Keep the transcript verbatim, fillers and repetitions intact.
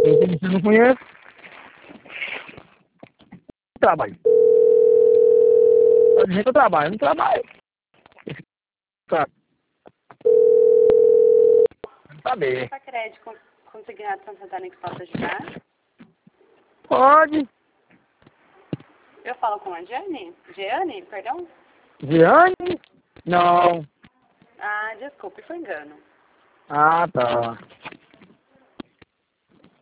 Eu não conheço. Trabalho. Pode dizer que eu trabalho, eu não trabalho. Tá. Saber. Para crédito consignado Santa Catarina que possa ajudar? Pode. Eu falo com a Jane? Jeane, perdão? Giane? Não. Ah, desculpe, foi engano. Ah, tá.